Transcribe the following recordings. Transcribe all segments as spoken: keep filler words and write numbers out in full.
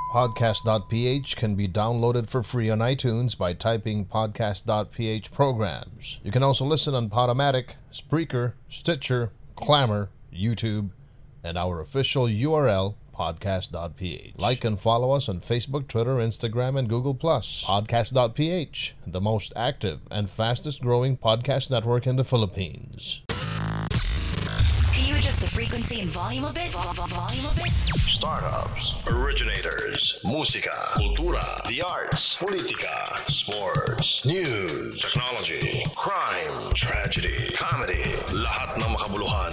podcast dot p h can be downloaded for free on iTunes by typing podcast dot p h programs. You can also listen on Podomatic, Spreaker, Stitcher, Clamor, YouTube, and our official U R L, podcast dot p h. Like and follow us on Facebook, Twitter, Instagram, and Google plus. podcast dot p h, the most active and fastest growing podcast network in the Philippines. Can you adjust the frequency and volume a bit? Volume a bit? Startups, originators, musika, kultura, the arts, politika, sports, news, technology, crime, tragedy, comedy, lahat ng makabuluhan.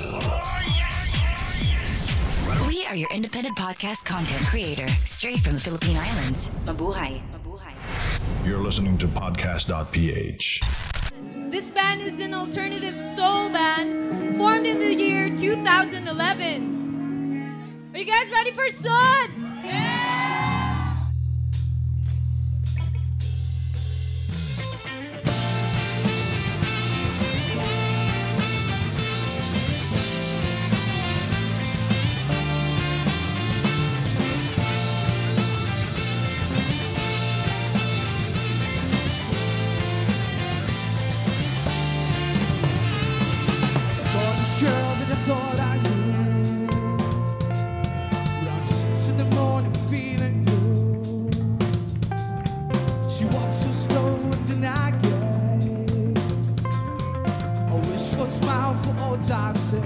We are your independent podcast content creator, straight from the Philippine Islands. Mabuhay. Mabuhay. You're listening to podcast dot p h. This band is an alternative soul band formed in the year two thousand eleven. Are you guys ready for Sud? Yeah! Thought I knew. Around six in the morning, feeling blue. She walks so slow and then I gave a wish for a smile for old time's sake.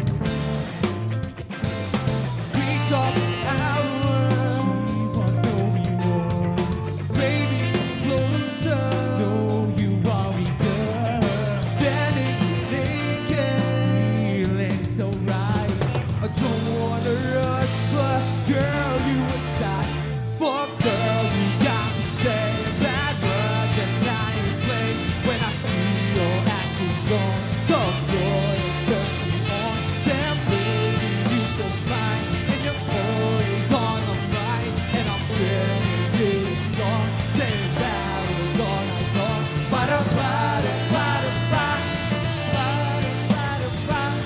We talk hours. She wants to know me more. Baby, closer. Know you want me, girl. Standing naked, feeling so right. I don't wanna rush, but girl, you inside. Fuck, girl, you got me saying bad words and I ain't playing. When I see your actions on the floor, it turns me on. Damn, baby, you so fine, and you're always on my mind. And I'm singing this song, saying bad words all night long. Bada, bada, bada, bada, bada, bada, bada.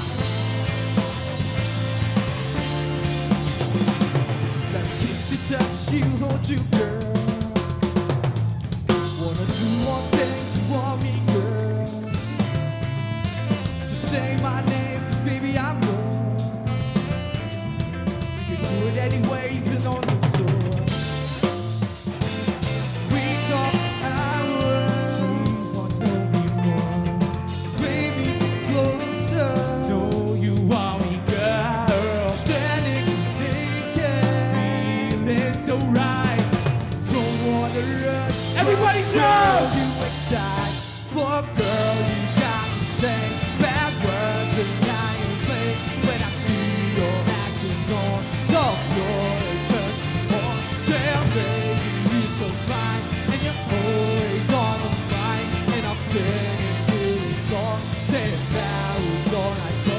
Let me kiss you, touch you, hold you, girl. Wanna do more things, you want me, girl. Just say my name, 'cause baby I'm yours. You can do it anyway, even on the floor. We talk hours. She wants to know me more. Baby, closer. Know you want me, girl. Standing naked, feeling so right. Don't wanna rush. Everybody girl, you excite. Fuck, girl, you got me saying bad words and I ain't playing. When I see your actions on the floor, it turns me on. Damn, baby, you so fine, and you're always on my mind. And I'm singing this song, saying that was all I know.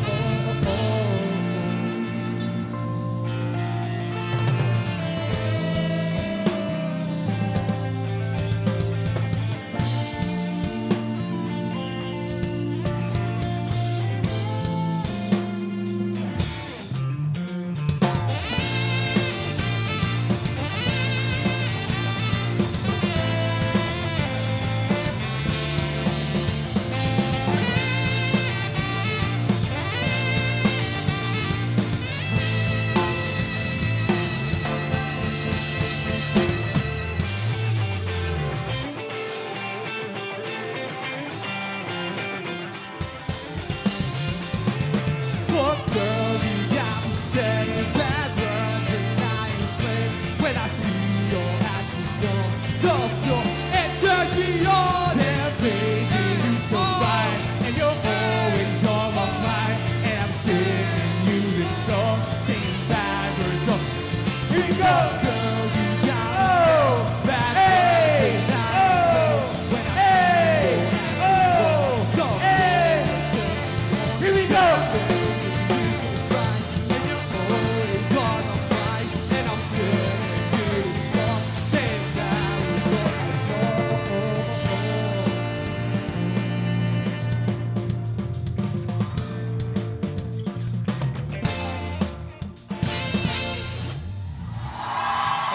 Fuck, girl, you got me saying bad words and I ain't playing. When I see your actions on the floor, it turns me on. And baby, you so right, and you're always on my mind. And I'm singing you this song, singing bad words on. Here we go, girl, you got me saying bad words and I ain't playing. When I see your actions on the floor, it turns me on. Here we go.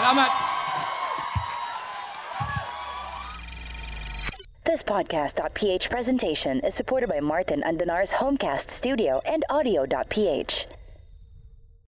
Salamat. This podcast.ph presentation is supported by Martin Andanar's Homecast Studio and Audio.ph.